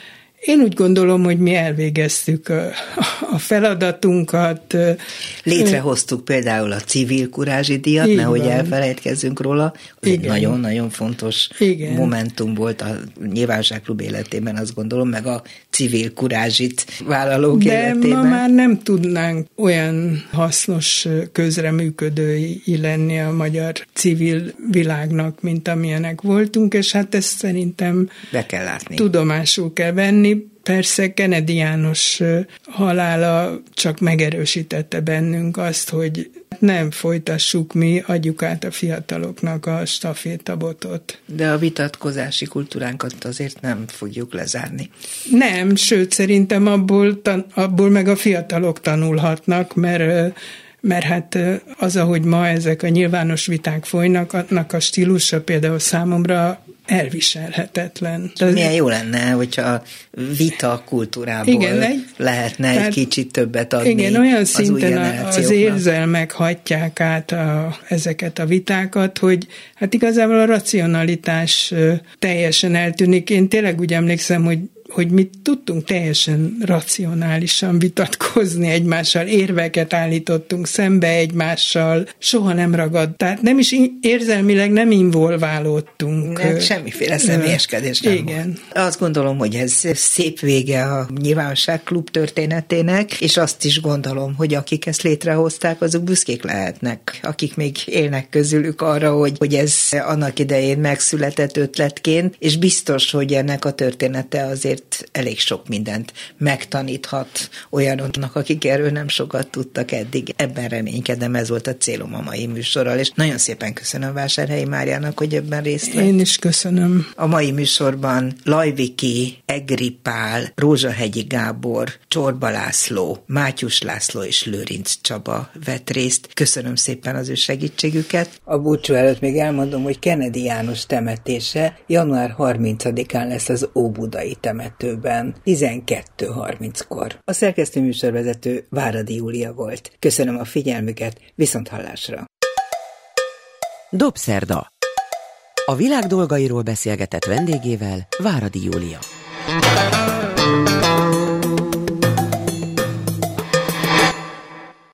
Én úgy gondolom, hogy mi elvégeztük a, a feladatunkat. Létrehoztuk például a Civil Kurázsi díjat, így nehogy van. Elfelejtkezzünk róla. Ez egy nagyon-nagyon fontos igen. momentum volt a Nyilvánosság Klub életében, azt gondolom, meg a Civil Kurázsit vállalók De életében. De ma már nem tudnánk olyan hasznos közreműködői lenni a magyar civil világnak, mint amilyenek voltunk, és hát ezt szerintem be kell látni. Tudomásul kell venni. Persze Kennedy János halála csak megerősítette bennünk azt, hogy nem folytassuk mi, adjuk át a fiataloknak a stafétabotot. De a vitatkozási kultúránkat azért nem fogjuk lezárni. Nem, sőt szerintem abból, tan- abból meg a fiatalok tanulhatnak, mert mert hát az, ahogy ma ezek a nyilvános viták folynak, annak a stílusa például számomra elviselhetetlen. Milyen jó lenne, hogyha vita kultúrából igen, egy, lehetne egy kicsit többet adni. Igen, olyan az szinten az érzelmek hatják át a, ezeket a vitákat, hogy hát igazából a racionalitás teljesen eltűnik. Én tényleg úgy emlékszem, hogy hogy mi tudtunk teljesen racionálisan vitatkozni egymással, érveket állítottunk szembe egymással, soha nem ragadt, tehát nem is érzelmileg nem involválódtunk. Nem, semmiféle személyeskedés nem igen. volt. Azt gondolom, hogy ez szép vége a Nyilvánosság Klub történetének, és azt is gondolom, hogy akik ezt létrehozták, azok büszkék lehetnek, akik még élnek közülük arra, hogy, hogy ez annak idején megszületett ötletként, és biztos, hogy ennek a története azért volt, elég sok mindent megtaníthat olyanoknak, akik erről nem sokat tudtak eddig. Ebben reménykedem, ez volt a célom a mai műsorral, és nagyon szépen köszönöm Vásárhelyi Máriának, hogy ebben részt vett. Én is köszönöm. A mai műsorban Lajviki, Egri Pál, Rózsahegyi Gábor, Csorba László, Mátyus László és Lőrinc Csaba vett részt. Köszönöm szépen az ő segítségüket. A búcsú előtt még elmondom, hogy Kennedy János temetése január harmincadikán lesz az Óbudai temetőben, tizenkettő harminckor. A szerkesztő műsorvezető Váradi Júlia volt. Köszönöm a figyelmüket, viszonthallásra. Dobszerda. A világ dolgairól beszélgetett vendégével Váradi Júlia.